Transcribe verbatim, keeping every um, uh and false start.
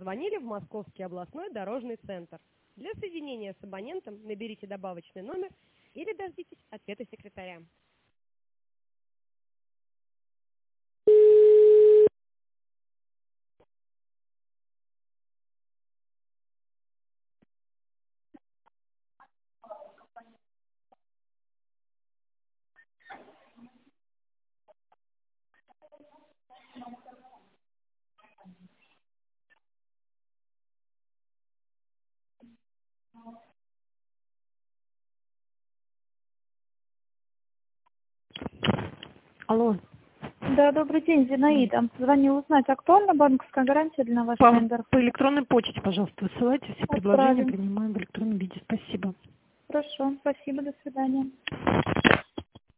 позвонили в Московский областной дорожный центр. Для соединения с абонентом наберите добавочный номер или дождитесь ответа секретаря. Алло. Да, добрый день, Зинаида. Звоню узнать, актуальна банковская гарантия для ваш По, тендер? по электронной почте, пожалуйста, высылайте все предложения, Отправим. принимаем в электронном виде. Спасибо. Хорошо, спасибо, до свидания.